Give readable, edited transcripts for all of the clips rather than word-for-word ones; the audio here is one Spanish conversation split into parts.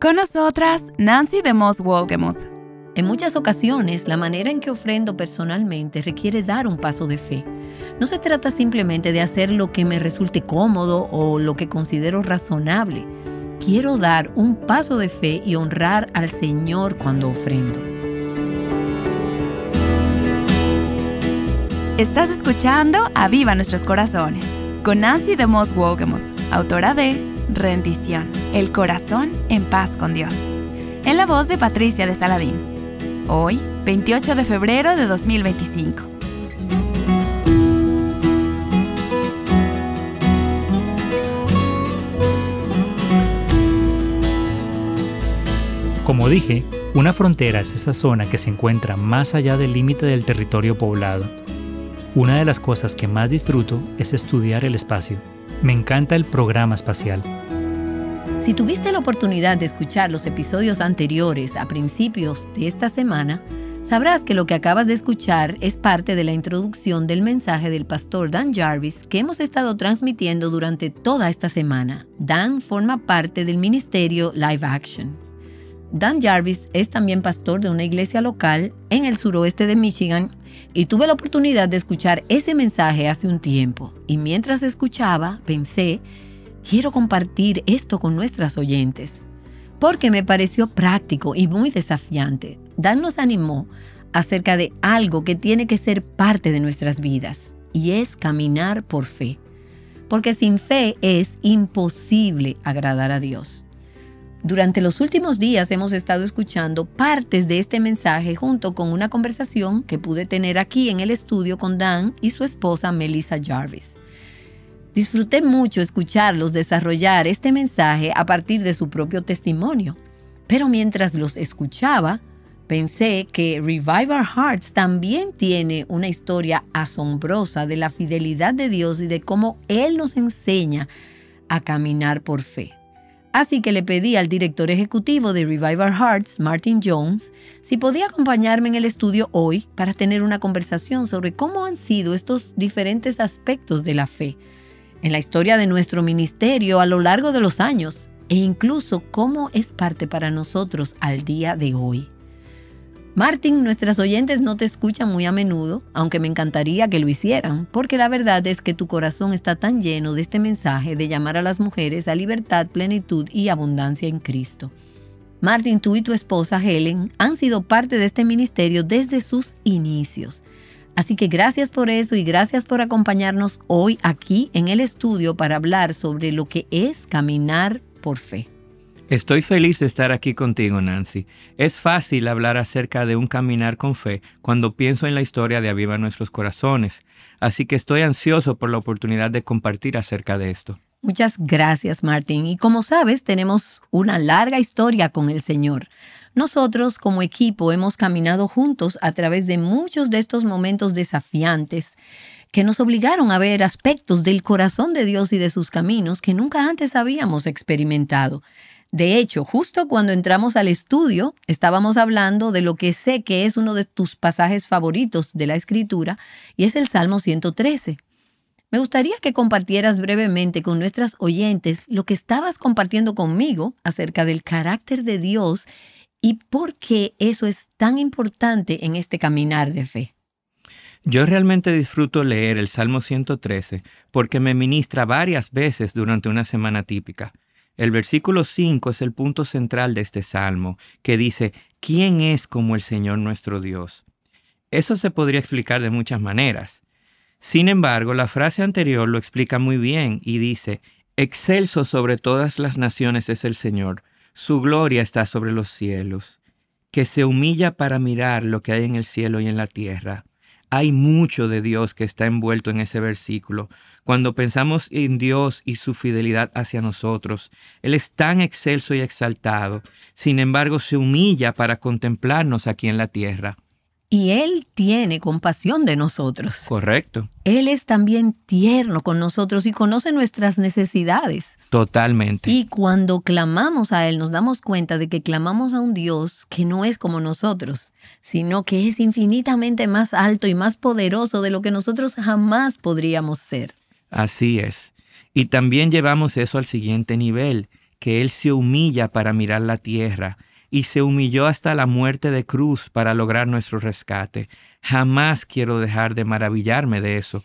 Con nosotras, Nancy DeMoss Wolgemuth. En muchas ocasiones, la manera en que ofrendo personalmente requiere dar un paso de fe. No se trata simplemente de hacer lo que me resulte cómodo o lo que considero razonable. Quiero dar un paso de fe y honrar al Señor cuando ofrendo. Estás escuchando Aviva Nuestros Corazones con Nancy DeMoss Wolgemuth, autora de Rendición, el corazón en paz con Dios, en la voz de Patricia de Saladín. Hoy, 28 de febrero de 2025. Como dije, una frontera es esa zona que se encuentra más allá del límite del territorio poblado. Una de las cosas que más disfruto es estudiar el espacio. Me encanta el programa espacial. Si tuviste la oportunidad de escuchar los episodios anteriores a principios de esta semana, sabrás que lo que acabas de escuchar es parte de la introducción del mensaje del pastor Dan Jarvis que hemos estado transmitiendo durante toda esta semana. Dan forma parte del ministerio Live Action. Dan Jarvis es también pastor de una iglesia local en el suroeste de Michigan y tuve la oportunidad de escuchar ese mensaje hace un tiempo. Y mientras escuchaba, pensé, quiero compartir esto con nuestras oyentes, porque me pareció práctico y muy desafiante. Dan nos animó acerca de algo que tiene que ser parte de nuestras vidas, y es caminar por fe. Porque sin fe es imposible agradar a Dios. Durante los últimos días hemos estado escuchando partes de este mensaje junto con una conversación que pude tener aquí en el estudio con Dan y su esposa Melissa Jarvis. Disfruté mucho escucharlos desarrollar este mensaje a partir de su propio testimonio. Pero mientras los escuchaba, pensé que Revive Our Hearts también tiene una historia asombrosa de la fidelidad de Dios y de cómo Él nos enseña a caminar por fe. Así que le pedí al director ejecutivo de Revive Our Hearts, Martin Jones, si podía acompañarme en el estudio hoy para tener una conversación sobre cómo han sido estos diferentes aspectos de la fe en la historia de nuestro ministerio a lo largo de los años e incluso cómo es parte para nosotros al día de hoy. Martin, nuestras oyentes no te escuchan muy a menudo, aunque me encantaría que lo hicieran, porque la verdad es que tu corazón está tan lleno de este mensaje de llamar a las mujeres a libertad, plenitud y abundancia en Cristo. Martin, tú y tu esposa Helen han sido parte de este ministerio desde sus inicios. Así que gracias por eso y gracias por acompañarnos hoy aquí en el estudio para hablar sobre lo que es caminar por fe. Estoy feliz de estar aquí contigo, Nancy. Es fácil hablar acerca de un caminar con fe cuando pienso en la historia de Aviva Nuestros Corazones, así que estoy ansioso por la oportunidad de compartir acerca de esto. Muchas gracias, Martín. Y como sabes, tenemos una larga historia con el Señor. Nosotros, como equipo, hemos caminado juntos a través de muchos de estos momentos desafiantes que nos obligaron a ver aspectos del corazón de Dios y de sus caminos que nunca antes habíamos experimentado. De hecho, justo cuando entramos al estudio, estábamos hablando de lo que sé que es uno de tus pasajes favoritos de la Escritura, y es el Salmo 113. Me gustaría que compartieras brevemente con nuestras oyentes lo que estabas compartiendo conmigo acerca del carácter de Dios y por qué eso es tan importante en este caminar de fe. Yo realmente disfruto leer el Salmo 113 porque me ministra varias veces durante una semana típica. El versículo 5 es el punto central de este salmo, que dice, ¿quién es como el Señor nuestro Dios? Eso se podría explicar de muchas maneras. Sin embargo, la frase anterior lo explica muy bien y dice, excelso sobre todas las naciones es el Señor, su gloria está sobre los cielos, que se humilla para mirar lo que hay en el cielo y en la tierra. Hay mucho de Dios que está envuelto en ese versículo. Cuando pensamos en Dios y su fidelidad hacia nosotros, Él es tan excelso y exaltado, sin embargo se humilla para contemplarnos aquí en la tierra. Y Él tiene compasión de nosotros. Correcto. Él es también tierno con nosotros y conoce nuestras necesidades. Totalmente. Y cuando clamamos a Él, nos damos cuenta de que clamamos a un Dios que no es como nosotros, sino que es infinitamente más alto y más poderoso de lo que nosotros jamás podríamos ser. Así es. Y también llevamos eso al siguiente nivel, que Él se humilla para mirar la tierra y se humilló hasta la muerte de cruz para lograr nuestro rescate. Jamás quiero dejar de maravillarme de eso.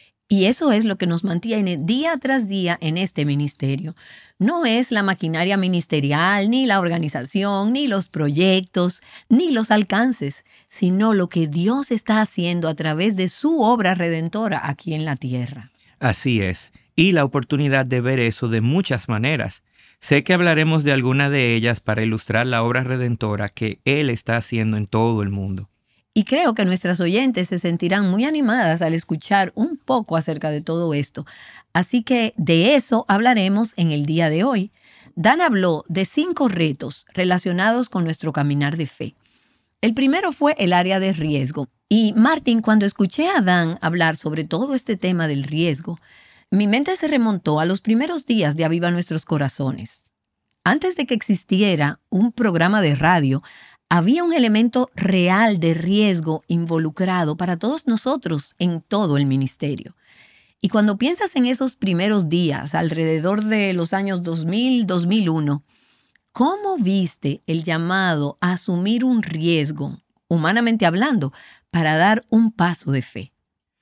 Y eso es lo que nos mantiene día tras día en este ministerio. No es la maquinaria ministerial, ni la organización, ni los proyectos, ni los alcances, sino lo que Dios está haciendo a través de su obra redentora aquí en la tierra. Así es, y la oportunidad de ver eso de muchas maneras. Sé que hablaremos de alguna de ellas para ilustrar la obra redentora que Él está haciendo en todo el mundo. Y creo que nuestras oyentes se sentirán muy animadas al escuchar un poco acerca de todo esto. Así que de eso hablaremos en el día de hoy. Dan habló de 5 retos relacionados con nuestro caminar de fe. El primero fue el área de riesgo. Y Martin, cuando escuché a Dan hablar sobre todo este tema del riesgo, mi mente se remontó a los primeros días de Aviva Nuestros Corazones. Antes de que existiera un programa de radio, había un elemento real de riesgo involucrado para todos nosotros en todo el ministerio. Y cuando piensas en esos primeros días, alrededor de los años 2000-2001, ¿cómo viste el llamado a asumir un riesgo, humanamente hablando, para dar un paso de fe?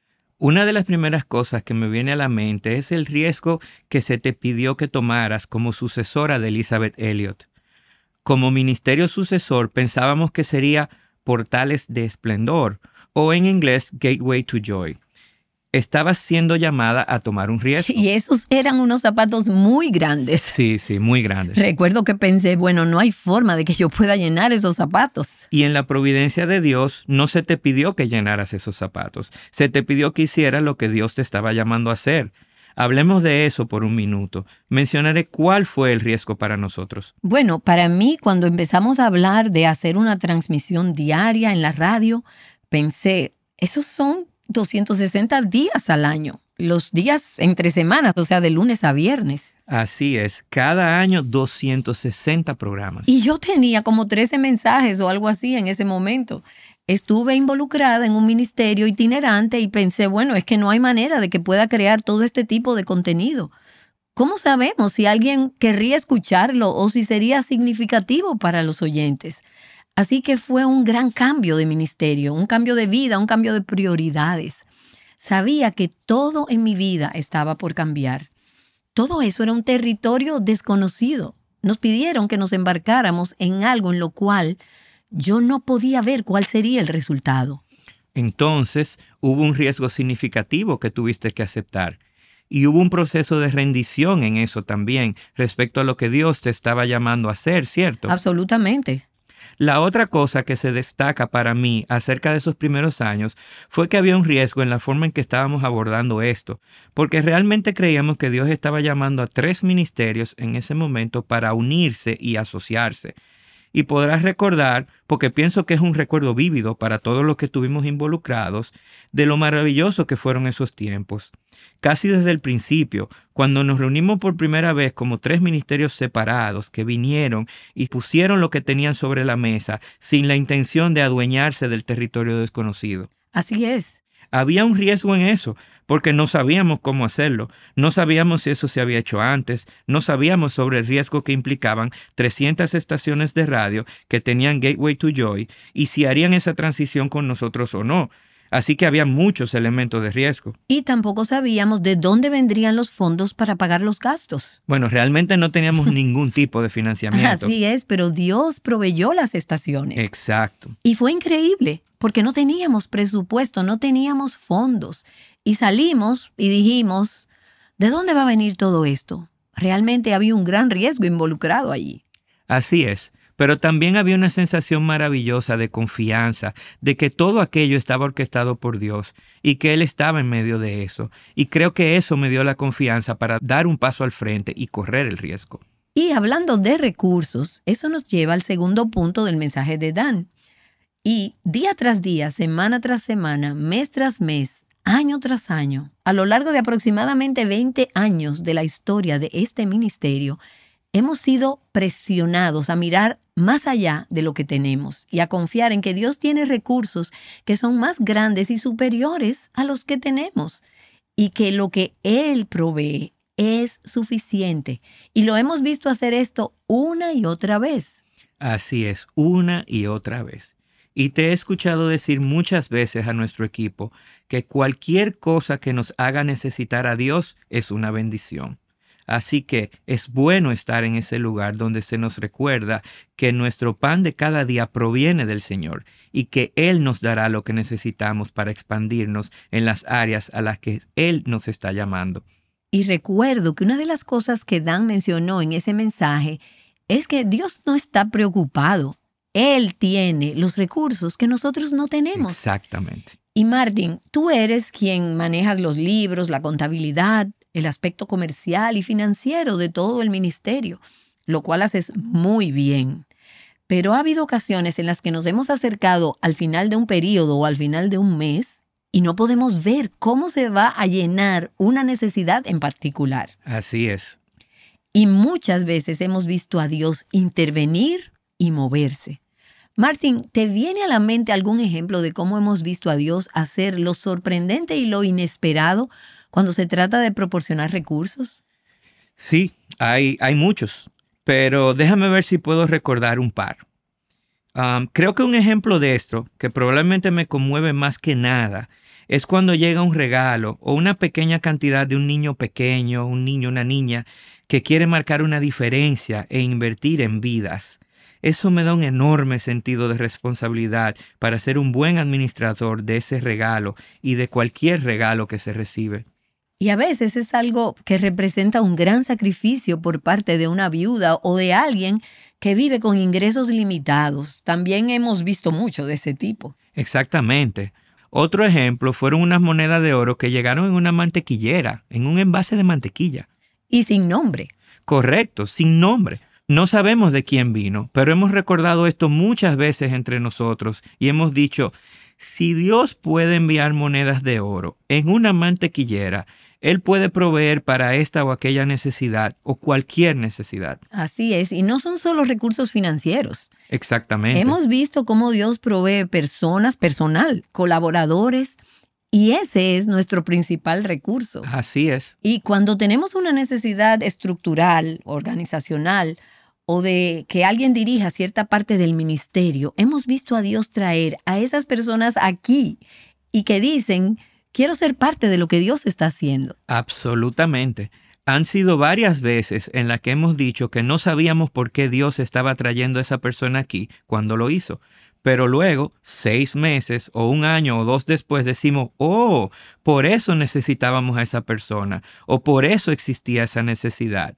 Una de las primeras cosas que me viene a la mente es el riesgo que se te pidió que tomaras como sucesora de Elisabeth Elliot. Como ministerio sucesor pensábamos que sería Portales de Esplendor o en inglés Gateway to Joy. Estabas siendo llamada a tomar un riesgo. Y esos eran unos zapatos muy grandes. Sí, muy grandes. Recuerdo que pensé, bueno, no hay forma de que yo pueda llenar esos zapatos. Y en la providencia de Dios no se te pidió que llenaras esos zapatos. Se te pidió que hicieras lo que Dios te estaba llamando a hacer. Hablemos de eso por un minuto. Mencionaré cuál fue el riesgo para nosotros. Bueno, para mí, cuando empezamos a hablar de hacer una transmisión diaria en la radio, pensé, esos son 260 días al año. Los días entre semanas, o sea, de lunes a viernes. Así es, cada año 260 programas. Y yo tenía como 13 mensajes o algo así en ese momento. Estuve involucrada en un ministerio itinerante y pensé, bueno, es que no hay manera de que pueda crear todo este tipo de contenido. ¿Cómo sabemos si alguien querría escucharlo o si sería significativo para los oyentes? Así que fue un gran cambio de ministerio, un cambio de vida, un cambio de prioridades. Sabía que todo en mi vida estaba por cambiar. Todo eso era un territorio desconocido. Nos pidieron que nos embarcáramos en algo en lo cual yo no podía ver cuál sería el resultado. Entonces, hubo un riesgo significativo que tuviste que aceptar. Y hubo un proceso de rendición en eso también, respecto a lo que Dios te estaba llamando a hacer, ¿cierto? Absolutamente. La otra cosa que se destaca para mí acerca de esos primeros años fue que había un riesgo en la forma en que estábamos abordando esto, porque realmente creíamos que Dios estaba llamando a 3 ministerios en ese momento para unirse y asociarse. Y podrás recordar, porque pienso que es un recuerdo vívido para todos los que estuvimos involucrados, de lo maravilloso que fueron esos tiempos. Casi desde el principio, cuando nos reunimos por primera vez como 3 ministerios separados que vinieron y pusieron lo que tenían sobre la mesa sin la intención de adueñarse del territorio desconocido. Así es. Había un riesgo en eso, porque no sabíamos cómo hacerlo, no sabíamos si eso se había hecho antes, no sabíamos sobre el riesgo que implicaban 300 estaciones de radio que tenían Gateway to Joy y si harían esa transición con nosotros o no. Así que había muchos elementos de riesgo. Y tampoco sabíamos de dónde vendrían los fondos para pagar los gastos. Bueno, realmente no teníamos ningún tipo de financiamiento. Así es, pero Dios proveyó las estaciones. Exacto. Y fue increíble, porque no teníamos presupuesto, no teníamos fondos. Y salimos y dijimos, ¿de dónde va a venir todo esto? Realmente había un gran riesgo involucrado allí. Así es. Pero también había una sensación maravillosa de confianza, de que todo aquello estaba orquestado por Dios y que Él estaba en medio de eso. Y creo que eso me dio la confianza para dar un paso al frente y correr el riesgo. Y hablando de recursos, eso nos lleva al segundo punto del mensaje de Dan. Y día tras día, semana tras semana, mes tras mes, año tras año, a lo largo de aproximadamente 20 años de la historia de este ministerio, hemos sido presionados a mirar más allá de lo que tenemos y a confiar en que Dios tiene recursos que son más grandes y superiores a los que tenemos y que lo que Él provee es suficiente. Y lo hemos visto hacer esto una y otra vez. Así es, una y otra vez. Y te he escuchado decir muchas veces a nuestro equipo que cualquier cosa que nos haga necesitar a Dios es una bendición. Así que es bueno estar en ese lugar donde se nos recuerda que nuestro pan de cada día proviene del Señor y que Él nos dará lo que necesitamos para expandirnos en las áreas a las que Él nos está llamando. Y recuerdo que una de las cosas que Dan mencionó en ese mensaje es que Dios no está preocupado. Él tiene los recursos que nosotros no tenemos. Exactamente. Y Martin, tú eres quien manejas los libros, la contabilidad, el aspecto comercial y financiero de todo el ministerio, lo cual haces muy bien. Pero ha habido ocasiones en las que nos hemos acercado al final de un periodo o al final de un mes y no podemos ver cómo se va a llenar una necesidad en particular. Así es. Y muchas veces hemos visto a Dios intervenir y moverse. Martin, ¿te viene a la mente algún ejemplo de cómo hemos visto a Dios hacer lo sorprendente y lo inesperado cuando se trata de proporcionar recursos? Sí, hay muchos, pero déjame ver si puedo recordar un par. Creo que un ejemplo de esto, que probablemente me conmueve más que nada, es cuando llega un regalo o una pequeña cantidad de un niño pequeño, un niño, una niña, que quiere marcar una diferencia e invertir en vidas. Eso me da un enorme sentido de responsabilidad para ser un buen administrador de ese regalo y de cualquier regalo que se recibe. Y a veces es algo que representa un gran sacrificio por parte de una viuda o de alguien que vive con ingresos limitados. También hemos visto mucho de ese tipo. Exactamente. Otro ejemplo fueron unas monedas de oro que llegaron en una mantequillera, en un envase de mantequilla. Y sin nombre. Correcto, sin nombre. No sabemos de quién vino, pero hemos recordado esto muchas veces entre nosotros y hemos dicho, si Dios puede enviar monedas de oro en una mantequillera, Él puede proveer para esta o aquella necesidad o cualquier necesidad. Así es, y no son solo recursos financieros. Exactamente. Hemos visto cómo Dios provee personal, colaboradores, y ese es nuestro principal recurso. Así es. Y cuando tenemos una necesidad estructural, organizacional, o de que alguien dirija cierta parte del ministerio, hemos visto a Dios traer a esas personas aquí y que dicen, quiero ser parte de lo que Dios está haciendo. Absolutamente. Han sido varias veces en las que hemos dicho que no sabíamos por qué Dios estaba trayendo a esa persona aquí cuando lo hizo. Pero luego, 6 meses o 1 año o 2 después decimos, oh, por eso necesitábamos a esa persona o por eso existía esa necesidad.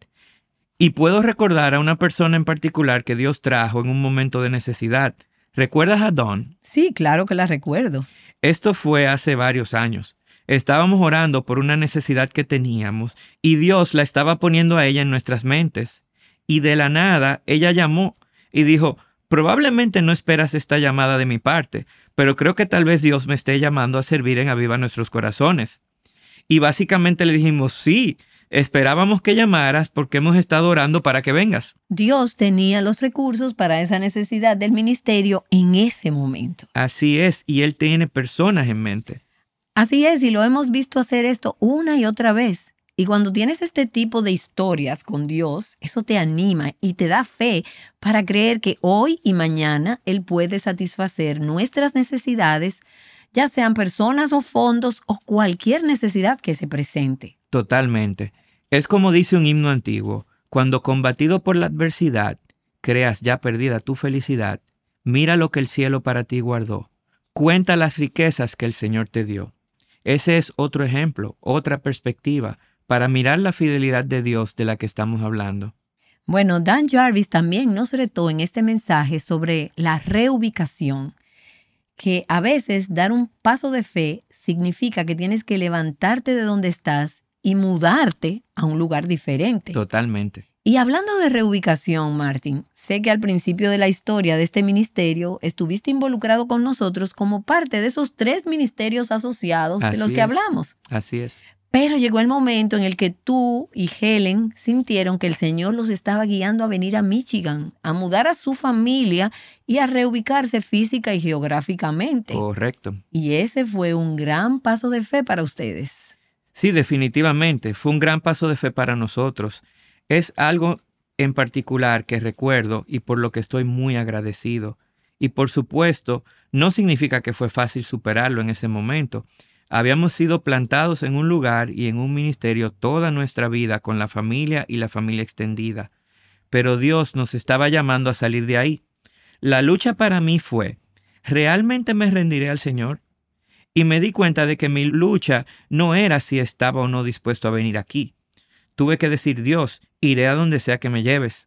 Y puedo recordar a una persona en particular que Dios trajo en un momento de necesidad. ¿Recuerdas a Dawn? Sí, claro que la recuerdo. Esto fue hace varios años. Estábamos orando por una necesidad que teníamos y Dios la estaba poniendo a ella en nuestras mentes. Y de la nada, ella llamó y dijo, probablemente no esperas esta llamada de mi parte, pero creo que tal vez Dios me esté llamando a servir en Aviva Nuestros Corazones. Y básicamente le dijimos, sí, esperábamos que llamaras porque hemos estado orando para que vengas. Dios tenía los recursos para esa necesidad del ministerio en ese momento. Así es, y Él tiene personas en mente. Así es, y lo hemos visto hacer esto una y otra vez. Y cuando tienes este tipo de historias con Dios, eso te anima y te da fe para creer que hoy y mañana Él puede satisfacer nuestras necesidades, ya sean personas o fondos o cualquier necesidad que se presente. Totalmente. Es como dice un himno antiguo, cuando combatido por la adversidad, creas ya perdida tu felicidad, mira lo que el cielo para ti guardó, cuenta las riquezas que el Señor te dio. Ese es otro ejemplo, otra perspectiva, para mirar la fidelidad de Dios de la que estamos hablando. Bueno, Dan Jarvis también nos retó en este mensaje sobre la reubicación, que a veces dar un paso de fe significa que tienes que levantarte de donde estás y mudarte a un lugar diferente. Totalmente. Y hablando de reubicación, Martin, sé que al principio de la historia de este ministerio estuviste involucrado con nosotros como parte de esos 3 ministerios asociados de los que hablamos. Así es. Pero llegó el momento en el que tú y Helen sintieron que el Señor los estaba guiando a venir a Michigan, a mudar a su familia y a reubicarse física y geográficamente. Correcto. Y ese fue un gran paso de fe para ustedes. Sí, definitivamente, fue un gran paso de fe para nosotros. Es algo en particular que recuerdo y por lo que estoy muy agradecido. Y por supuesto, no significa que fue fácil superarlo en ese momento. Habíamos sido plantados en un lugar y en un ministerio toda nuestra vida con la familia y la familia extendida. Pero Dios nos estaba llamando a salir de ahí. La lucha para mí fue, ¿realmente me rendiré al Señor? Y me di cuenta de que mi lucha no era si estaba o no dispuesto a venir aquí. Tuve que decir, Dios, iré a donde sea que me lleves.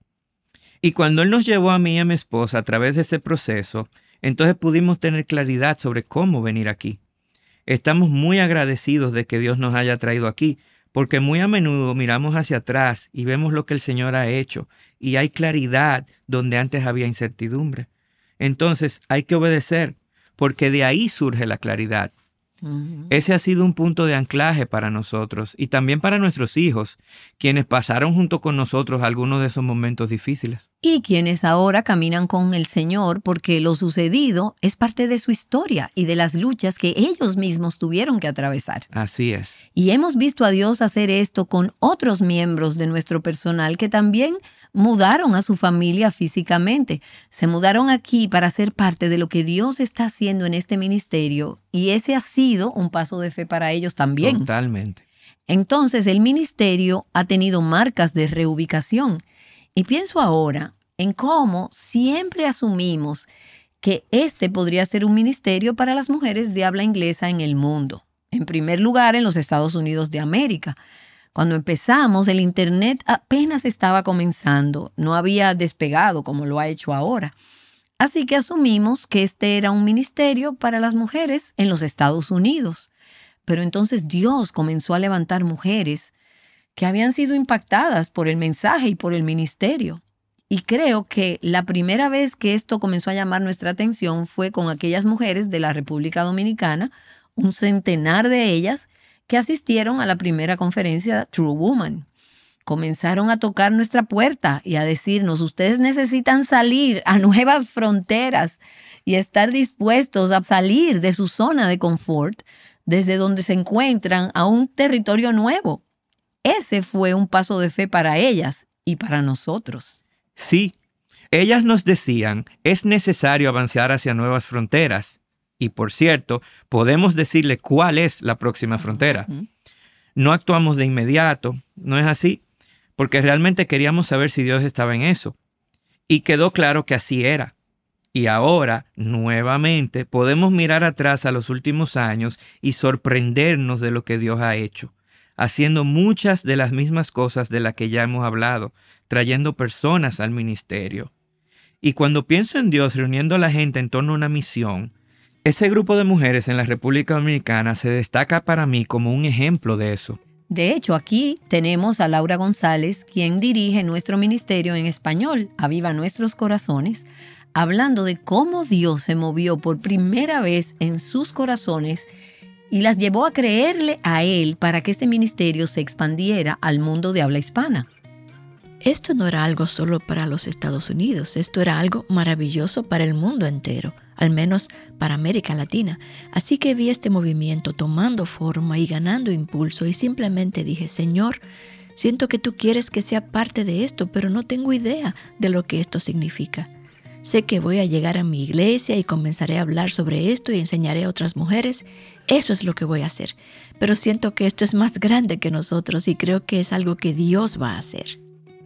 Y cuando Él nos llevó a mí y a mi esposa a través de ese proceso, entonces pudimos tener claridad sobre cómo venir aquí. Estamos muy agradecidos de que Dios nos haya traído aquí, porque muy a menudo miramos hacia atrás y vemos lo que el Señor ha hecho, y hay claridad donde antes había incertidumbre. Entonces hay que obedecer, porque de ahí surge la claridad. Ese ha sido un punto de anclaje para nosotros y también para nuestros hijos, quienes pasaron junto con nosotros algunos de esos momentos difíciles. Y quienes ahora caminan con el Señor porque lo sucedido es parte de su historia y de las luchas que ellos mismos tuvieron que atravesar. Así es. Y hemos visto a Dios hacer esto con otros miembros de nuestro personal que también mudaron a su familia físicamente. Se mudaron aquí para ser parte de lo que Dios está haciendo en este ministerio y ese ha sido un paso de fe para ellos también. Totalmente. Entonces el ministerio ha tenido marcas de reubicación. Y pienso ahora en cómo siempre asumimos que este podría ser un ministerio para las mujeres de habla inglesa en el mundo. En primer lugar, en los Estados Unidos de América. Cuando empezamos, el Internet apenas estaba comenzando, no había despegado como lo ha hecho ahora. Así que asumimos que este era un ministerio para las mujeres en los Estados Unidos. Pero entonces Dios comenzó a levantar mujeres que habían sido impactadas por el mensaje y por el ministerio. Y creo que la primera vez que esto comenzó a llamar nuestra atención fue con aquellas mujeres de la República Dominicana, un centenar de ellas, que asistieron a la primera conferencia True Woman. Comenzaron a tocar nuestra puerta y a decirnos, ustedes necesitan salir a nuevas fronteras y estar dispuestos a salir de su zona de confort, desde donde se encuentran, a un territorio nuevo. Ese fue un paso de fe para ellas y para nosotros. Sí, ellas nos decían, es necesario avanzar hacia nuevas fronteras. Y por cierto, podemos decirle cuál es la próxima frontera. No actuamos de inmediato, ¿no es así? Porque realmente queríamos saber si Dios estaba en eso. Y quedó claro que así era. Y ahora, nuevamente, podemos mirar atrás a los últimos años y sorprendernos de lo que Dios ha hecho, haciendo muchas de las mismas cosas de las que ya hemos hablado, trayendo personas al ministerio. Y cuando pienso en Dios reuniendo a la gente en torno a una misión, ese grupo de mujeres en la República Dominicana se destaca para mí como un ejemplo de eso. De hecho, aquí tenemos a Laura González, quien dirige nuestro ministerio en español, Aviva Nuestros Corazones, hablando de cómo Dios se movió por primera vez en sus corazones y las llevó a creerle a Él para que este ministerio se expandiera al mundo de habla hispana. Esto no era algo solo para los Estados Unidos, esto era algo maravilloso para el mundo entero, al menos para América Latina. Así que vi este movimiento tomando forma y ganando impulso y simplemente dije, Señor, siento que tú quieres que sea parte de esto, pero no tengo idea de lo que esto significa. Sé que voy a llegar a mi iglesia y comenzaré a hablar sobre esto y enseñaré a otras mujeres. Eso es lo que voy a hacer. Pero siento que esto es más grande que nosotros y creo que es algo que Dios va a hacer.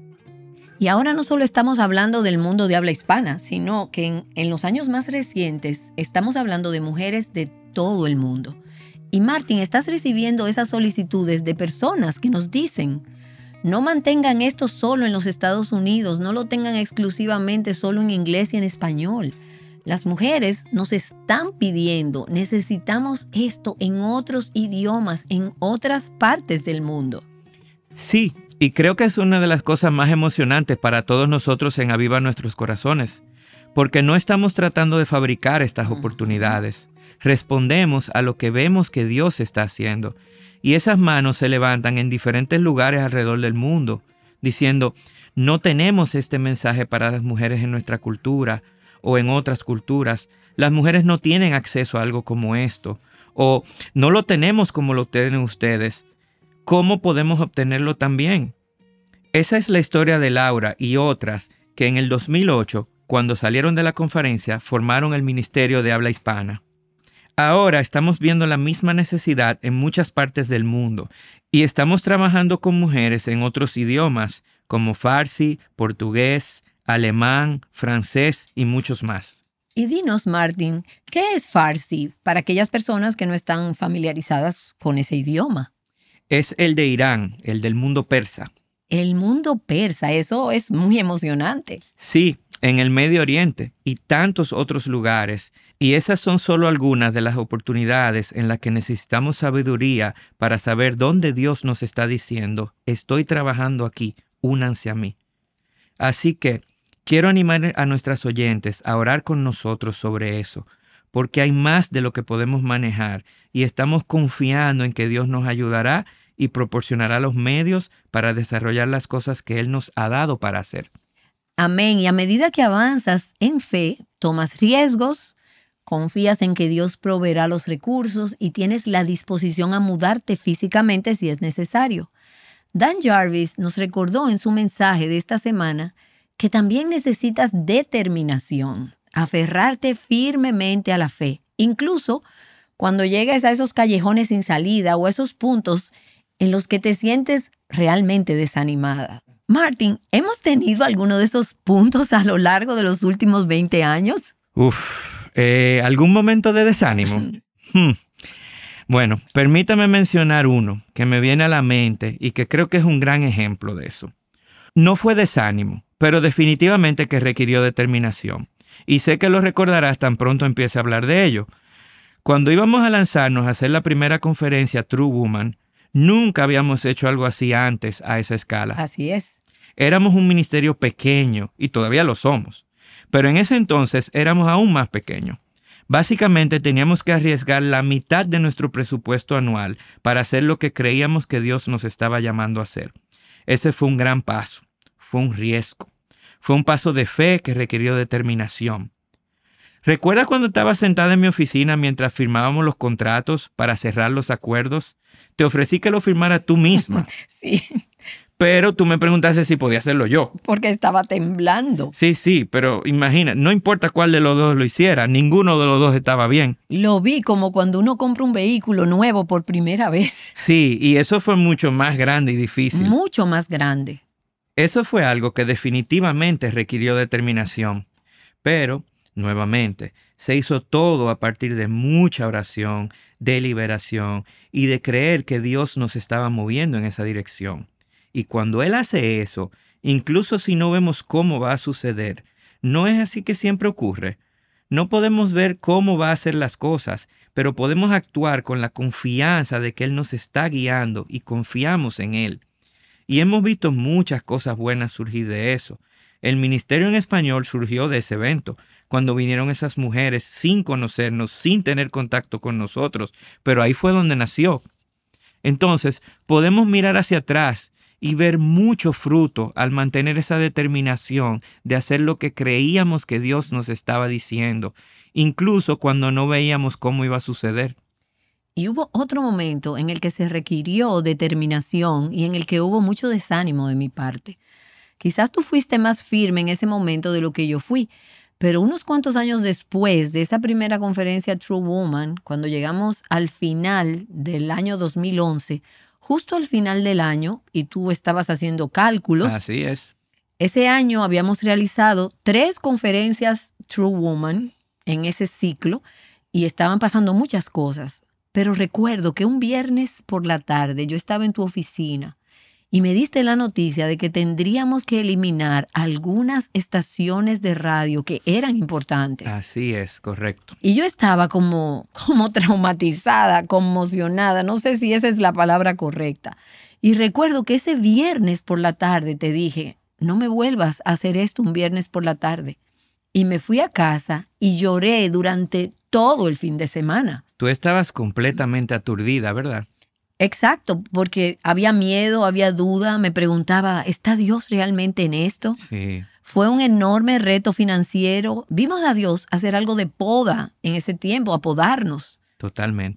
Y ahora no solo estamos hablando del mundo de habla hispana, sino que en los años más recientes estamos hablando de mujeres de todo el mundo. Y Martín, estás recibiendo esas solicitudes de personas que nos dicen, no mantengan esto solo en los Estados Unidos, no lo tengan exclusivamente solo en inglés y en español. Las mujeres nos están pidiendo, necesitamos esto en otros idiomas, en otras partes del mundo. Sí, y creo que es una de las cosas más emocionantes para todos nosotros en Aviva Nuestros Corazones, porque no estamos tratando de fabricar estas oportunidades. Respondemos a lo que vemos que Dios está haciendo. Y esas manos se levantan en diferentes lugares alrededor del mundo, diciendo, no tenemos este mensaje para las mujeres en nuestra cultura o en otras culturas. Las mujeres no tienen acceso a algo como esto, o no lo tenemos como lo tienen ustedes. ¿cómo podemos obtenerlo también? Esa es la historia de Laura y otras que en el 2008, cuando salieron de la conferencia, formaron el Ministerio de Habla Hispana. Ahora estamos viendo la misma necesidad en muchas partes del mundo y estamos trabajando con mujeres en otros idiomas como farsi, portugués, alemán, francés y muchos más. Y dinos, Martin, ¿qué es farsi para aquellas personas que no están familiarizadas con ese idioma? Es el de Irán, el del mundo persa. El mundo persa, eso es muy emocionante. Sí, en el Medio Oriente y tantos otros lugares. Y esas son solo algunas de las oportunidades en las que necesitamos sabiduría para saber dónde Dios nos está diciendo, estoy trabajando aquí, únanse a mí. Así que quiero animar a nuestras oyentes a orar con nosotros sobre eso, porque hay más de lo que podemos manejar y estamos confiando en que Dios nos ayudará y proporcionará los medios para desarrollar las cosas que Él nos ha dado para hacer. Amén. Y a medida que avanzas en fe, tomas riesgos, confías en que Dios proveerá los recursos y tienes la disposición a mudarte físicamente si es necesario. Dan Jarvis nos recordó en su mensaje de esta semana que también necesitas determinación, aferrarte firmemente a la fe, incluso cuando llegues a esos callejones sin salida o esos puntos en los que te sientes realmente desanimada. Martin, ¿hemos tenido alguno de esos puntos a lo largo de los últimos 20 años? ¿Algún momento de desánimo? Bueno, permítame mencionar uno que me viene a la mente y que creo que es un gran ejemplo de eso. No fue desánimo, pero definitivamente que requirió determinación. Y sé que lo recordarás tan pronto empiece a hablar de ello. Cuando íbamos a lanzarnos a hacer la primera conferencia True Woman, nunca habíamos hecho algo así antes a esa escala. Así es. Éramos un ministerio pequeño y todavía lo somos, pero en ese entonces éramos aún más pequeños. Básicamente teníamos que arriesgar la mitad de nuestro presupuesto anual para hacer lo que creíamos que Dios nos estaba llamando a hacer. Ese fue un gran paso, fue un riesgo, fue un paso de fe que requirió determinación. ¿Recuerdas cuando estaba sentada en mi oficina mientras firmábamos los contratos para cerrar los acuerdos? Te ofrecí que lo firmara tú misma. Sí. Pero tú me preguntaste si podía hacerlo yo. Porque estaba temblando. Sí, pero imagina, no importa cuál de los dos lo hiciera, ninguno de los dos estaba bien. Lo vi como cuando uno compra un vehículo nuevo por primera vez. Sí, y eso fue mucho más grande y difícil. Mucho más grande. Eso fue algo que definitivamente requirió determinación. Pero, nuevamente, se hizo todo a partir de mucha oración, deliberación y de creer que Dios nos estaba moviendo en esa dirección. Y cuando Él hace eso, incluso si no vemos cómo va a suceder, no es así que siempre ocurre. No podemos ver cómo va a hacer las cosas, pero podemos actuar con la confianza de que Él nos está guiando y confiamos en Él. Y hemos visto muchas cosas buenas surgir de eso. El ministerio en español surgió de ese evento, cuando vinieron esas mujeres sin conocernos, sin tener contacto con nosotros, pero ahí fue donde nació. Entonces, podemos mirar hacia atrás y ver mucho fruto al mantener esa determinación de hacer lo que creíamos que Dios nos estaba diciendo, incluso cuando no veíamos cómo iba a suceder. Y hubo otro momento en el que se requirió determinación y en el que hubo mucho desánimo de mi parte. Quizás tú fuiste más firme en ese momento de lo que yo fui, pero unos cuantos años después de esa primera conferencia True Woman, cuando llegamos al final del año 2011, justo al final del año, y tú estabas haciendo cálculos. Así es. Ese año habíamos realizado 3 conferencias True Woman en ese ciclo y estaban pasando muchas cosas. Pero recuerdo que un viernes por la tarde yo estaba en tu oficina y me diste la noticia de que tendríamos que eliminar algunas estaciones de radio que eran importantes. Así es, correcto. Y yo estaba como traumatizada, conmocionada, no sé si esa es la palabra correcta. Y recuerdo que ese viernes por la tarde te dije, no me vuelvas a hacer esto un viernes por la tarde. Y me fui a casa y lloré durante todo el fin de semana. Tú estabas completamente aturdida, ¿verdad? Exacto, porque había miedo, había duda, me preguntaba, ¿está Dios realmente en esto? Sí. Fue un enorme reto financiero. Vimos a Dios hacer algo de poda en ese tiempo, apodarnos. Totalmente.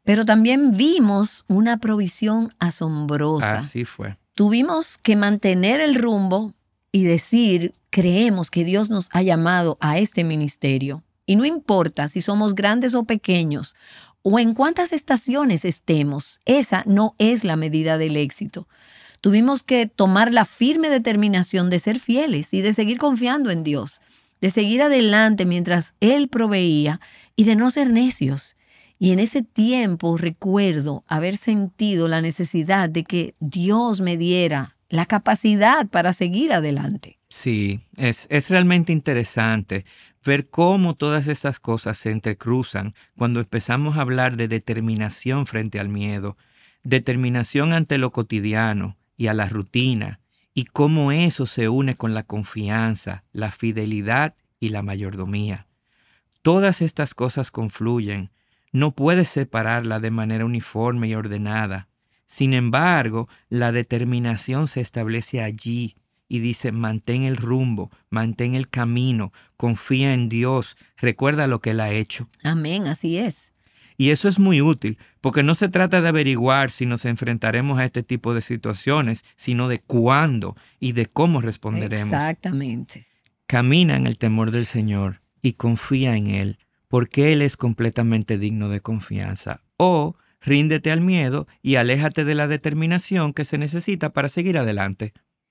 Pero también vimos una provisión asombrosa. Así fue. Tuvimos que mantener el rumbo y decir, creemos que Dios nos ha llamado a este ministerio. Y no importa si somos grandes o pequeños, o en cuántas estaciones estemos, esa no es la medida del éxito. Tuvimos que tomar la firme determinación de ser fieles y de seguir confiando en Dios, de seguir adelante mientras Él proveía y de no ser necios. Y en ese tiempo recuerdo haber sentido la necesidad de que Dios me diera la capacidad para seguir adelante. Sí, es realmente interesante ver cómo todas estas cosas se entrecruzan cuando empezamos a hablar de determinación frente al miedo, determinación ante lo cotidiano y a la rutina, y cómo eso se une con la confianza, la fidelidad y la mayordomía. Todas estas cosas confluyen. No puedes separarla de manera uniforme y ordenada. Sin embargo, la determinación se establece allí y dice, mantén el rumbo, mantén el camino, confía en Dios, recuerda lo que Él ha hecho. Amén, así es. Y eso es muy útil, porque no se trata de averiguar si nos enfrentaremos a este tipo de situaciones, sino de cuándo y de cómo responderemos. Exactamente. Camina en el temor del Señor y confía en Él, porque Él es completamente digno de confianza. O ríndete al miedo y aléjate de la determinación que se necesita para seguir adelante.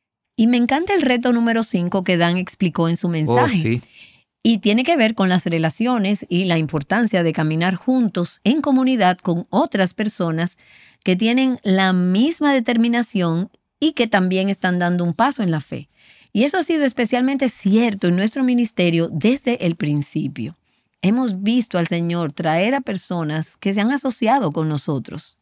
Y me encanta el reto número 5 que Dan explicó en su mensaje. Oh, sí. Y tiene que ver con las relaciones y la importancia de caminar juntos en comunidad con otras personas que tienen la misma determinación y que también están dando un paso en la fe. Y eso ha sido especialmente cierto en nuestro ministerio desde el principio. Hemos visto al Señor traer a personas que se han asociado con nosotros.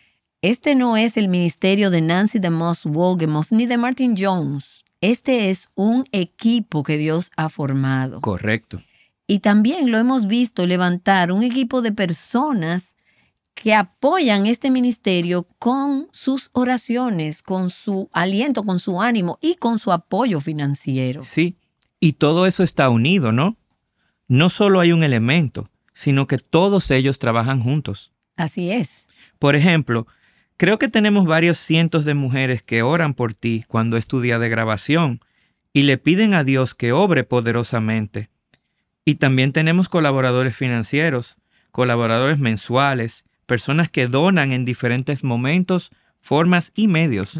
Este no es el ministerio de Nancy DeMoss Wolgemuth ni de Martin Jones. Este es un equipo que Dios ha formado. Correcto. Y también lo hemos visto levantar un equipo de personas que apoyan este ministerio con sus oraciones, con su aliento, con su ánimo y con su apoyo financiero. Sí, y todo eso está unido, ¿no? No solo hay un elemento, sino que todos ellos trabajan juntos. Así es. Por ejemplo, creo que tenemos varios cientos de mujeres que oran por ti cuando es tu día de grabación y le piden a Dios que obre poderosamente. Y también tenemos colaboradores financieros, colaboradores mensuales, personas que donan en diferentes momentos, formas y medios.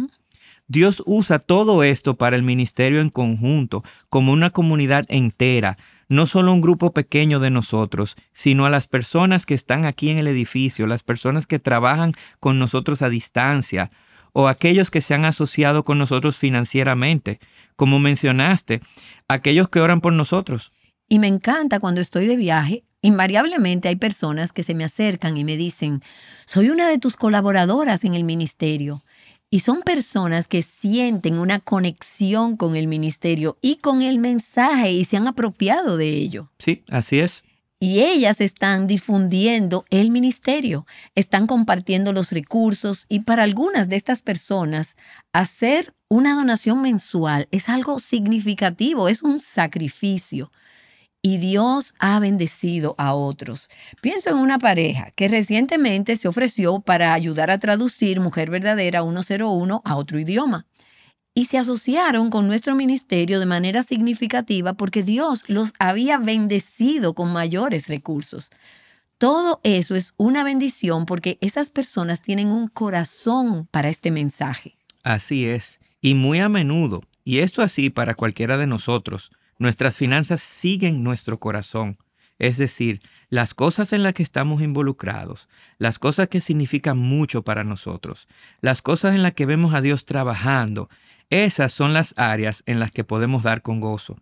Dios usa todo esto para el ministerio en conjunto, como una comunidad entera, no solo un grupo pequeño de nosotros, sino a las personas que están aquí en el edificio, las personas que trabajan con nosotros a distancia, o aquellos que se han asociado con nosotros financieramente, como mencionaste, aquellos que oran por nosotros. Y me encanta cuando estoy de viaje, invariablemente hay personas que se me acercan y me dicen, soy una de tus colaboradoras en el ministerio. Y son personas que sienten una conexión con el ministerio y con el mensaje y se han apropiado de ello. Sí, así es. Y ellas están difundiendo el ministerio, están compartiendo los recursos y para algunas de estas personas hacer una donación mensual es algo significativo, es un sacrificio. Y Dios ha bendecido a otros. Pienso en una pareja que recientemente se ofreció para ayudar a traducir Mujer Verdadera 101 a otro idioma. Y se asociaron con nuestro ministerio de manera significativa porque Dios los había bendecido con mayores recursos. Todo eso es una bendición porque esas personas tienen un corazón para este mensaje. Así es. Y muy a menudo, y esto así para cualquiera de nosotros, nuestras finanzas siguen nuestro corazón, es decir, las cosas en las que estamos involucrados, las cosas que significan mucho para nosotros, las cosas en las que vemos a Dios trabajando, esas son las áreas en las que podemos dar con gozo.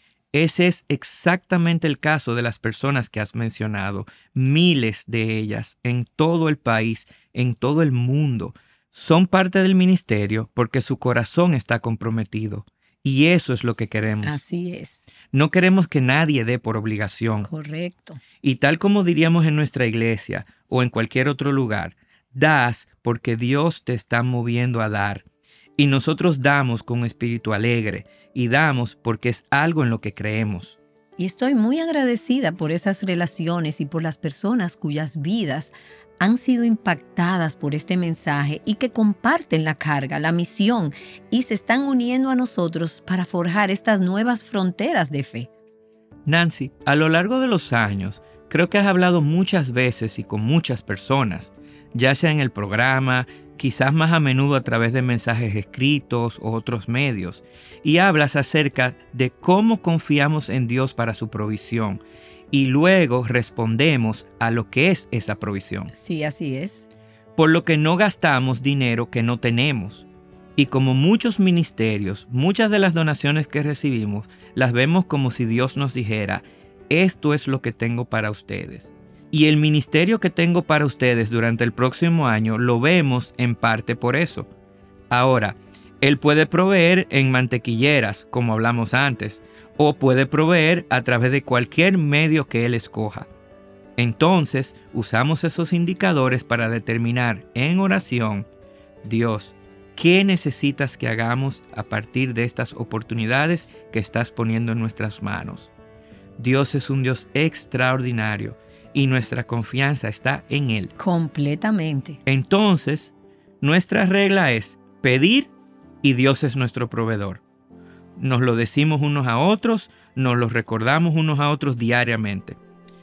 Ese es exactamente el caso de las personas que has mencionado, miles de ellas en todo el país, en todo el mundo. Son parte del ministerio porque su corazón está comprometido. Y eso es lo que queremos. Así es. No queremos que nadie dé por obligación. Correcto. Y tal como diríamos en nuestra iglesia o en cualquier otro lugar, das porque Dios te está moviendo a dar. Y nosotros damos con espíritu alegre y damos porque es algo en lo que creemos. Y estoy muy agradecida por esas relaciones y por las personas cuyas vidas han sido impactadas por este mensaje y que comparten la carga, la misión y se están uniendo a nosotros para forjar estas nuevas fronteras de fe. Nancy, a lo largo de los años, creo que has hablado muchas veces y con muchas personas, ya sea en el programa, quizás más a menudo a través de mensajes escritos o otros medios, y hablas acerca de cómo confiamos en Dios para su provisión y luego respondemos a lo que es esa provisión. Sí, así es. Por lo que no gastamos dinero que no tenemos. Y como muchos ministerios, muchas de las donaciones que recibimos las vemos como si Dios nos dijera, esto es lo que tengo para ustedes. Y el ministerio que tengo para ustedes durante el próximo año lo vemos en parte por eso. Ahora, Él puede proveer en mantequilleras, como hablamos antes, o puede proveer a través de cualquier medio que Él escoja. Entonces, usamos esos indicadores para determinar en oración, Dios, ¿qué necesitas que hagamos a partir de estas oportunidades que estás poniendo en nuestras manos? Dios es un Dios extraordinario y nuestra confianza está en Él. Completamente. Entonces, nuestra regla es pedir y Dios es nuestro proveedor. Nos lo decimos unos a otros, nos lo recordamos unos a otros diariamente.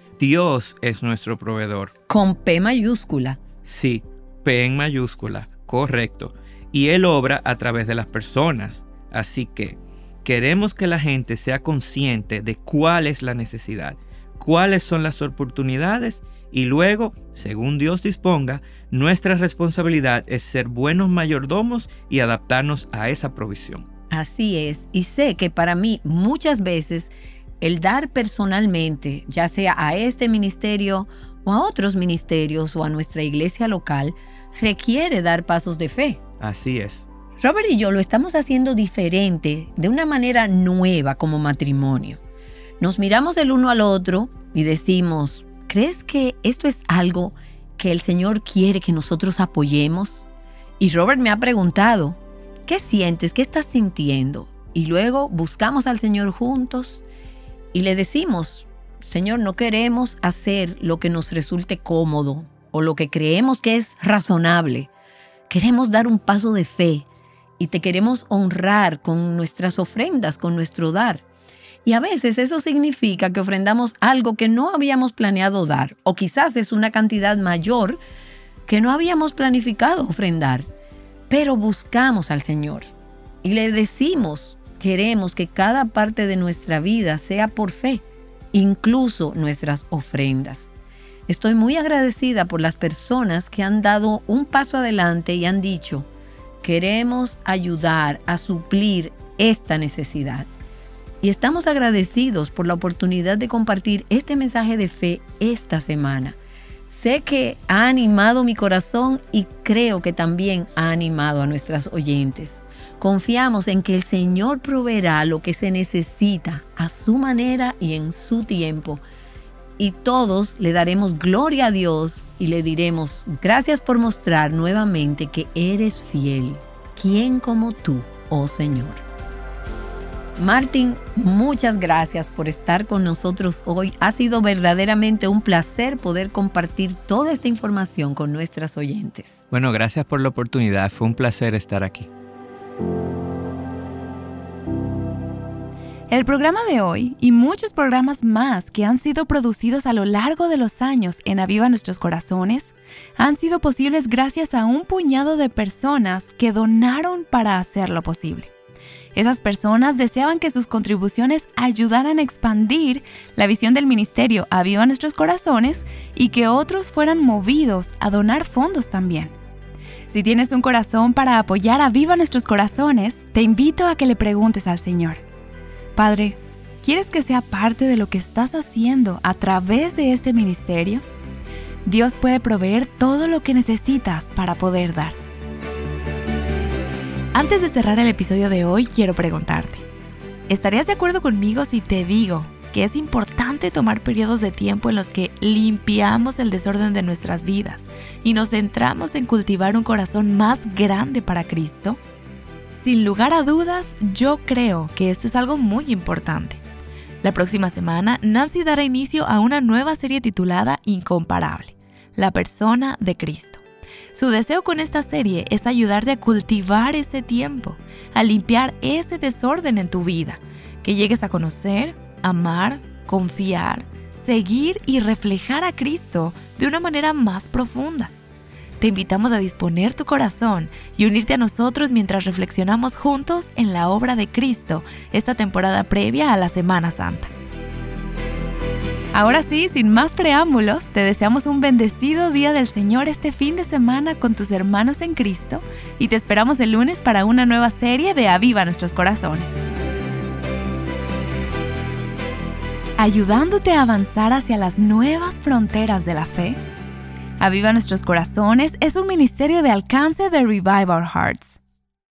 Dios es nuestro proveedor. Con P mayúscula. Sí, P en mayúscula, correcto. Y Él obra a través de las personas. Así que queremos que la gente sea consciente de cuál es la necesidad, cuáles son las oportunidades y luego, según Dios disponga, nuestra responsabilidad es ser buenos mayordomos y adaptarnos a esa provisión. Así es. Y sé que para mí muchas veces el dar personalmente, ya sea a este ministerio o a otros ministerios o a nuestra iglesia local, requiere dar pasos de fe. Así es. Robert y yo lo estamos haciendo diferente, de una manera nueva como matrimonio. Nos miramos el uno al otro y decimos, ¿crees que esto es algo que el Señor quiere que nosotros apoyemos? Y Robert me ha preguntado, ¿qué sientes? ¿Qué estás sintiendo? Y luego buscamos al Señor juntos y le decimos, Señor, no queremos hacer lo que nos resulte cómodo o lo que creemos que es razonable. Queremos dar un paso de fe y te queremos honrar con nuestras ofrendas, con nuestro dar. Y a veces eso significa que ofrendamos algo que no habíamos planeado dar, o quizás es una cantidad mayor que no habíamos planificado ofrendar. Pero buscamos al Señor y le decimos, queremos que cada parte de nuestra vida sea por fe, incluso nuestras ofrendas. Estoy muy agradecida por las personas que han dado un paso adelante y han dicho, queremos ayudar a suplir esta necesidad. Y estamos agradecidos por la oportunidad de compartir este mensaje de fe esta semana. Sé que ha animado mi corazón y creo que también ha animado a nuestras oyentes. Confiamos en que el Señor proveerá lo que se necesita a su manera y en su tiempo. Y todos le daremos gloria a Dios y le diremos, gracias por mostrar nuevamente que eres fiel. ¿Quién como tú, oh Señor? Martín, muchas gracias por estar con nosotros hoy. Ha sido verdaderamente un placer poder compartir toda esta información con nuestras oyentes. Bueno, gracias por la oportunidad. Fue un placer estar aquí. El programa de hoy y muchos programas más que han sido producidos a lo largo de los años en Aviva Nuestros Corazones han sido posibles gracias a un puñado de personas que donaron para hacerlo posible. Esas personas deseaban que sus contribuciones ayudaran a expandir la visión del ministerio Aviva Nuestros Corazones y que otros fueran movidos a donar fondos también. Si tienes un corazón para apoyar a Aviva Nuestros Corazones, te invito a que le preguntes al Señor, Padre, ¿quieres que sea parte de lo que estás haciendo a través de este ministerio? Dios puede proveer todo lo que necesitas para poder dar. Antes de cerrar el episodio de hoy, quiero preguntarte, ¿estarías de acuerdo conmigo si te digo que es importante tomar periodos de tiempo en los que limpiamos el desorden de nuestras vidas y nos centramos en cultivar un corazón más grande para Cristo? Sin lugar a dudas, yo creo que esto es algo muy importante. La próxima semana, Nancy dará inicio a una nueva serie titulada Incomparable, la persona de Cristo. Su deseo con esta serie es ayudarte a cultivar ese tiempo, a limpiar ese desorden en tu vida, que llegues a conocer, amar, confiar, seguir y reflejar a Cristo de una manera más profunda. Te invitamos a disponer tu corazón y unirte a nosotros mientras reflexionamos juntos en la obra de Cristo esta temporada previa a la Semana Santa. Ahora sí, sin más preámbulos, te deseamos un bendecido día del Señor este fin de semana con tus hermanos en Cristo y te esperamos el lunes para una nueva serie de Aviva Nuestros Corazones. Ayudándote a avanzar hacia las nuevas fronteras de la fe, Aviva Nuestros Corazones es un ministerio de alcance de Revive Our Hearts.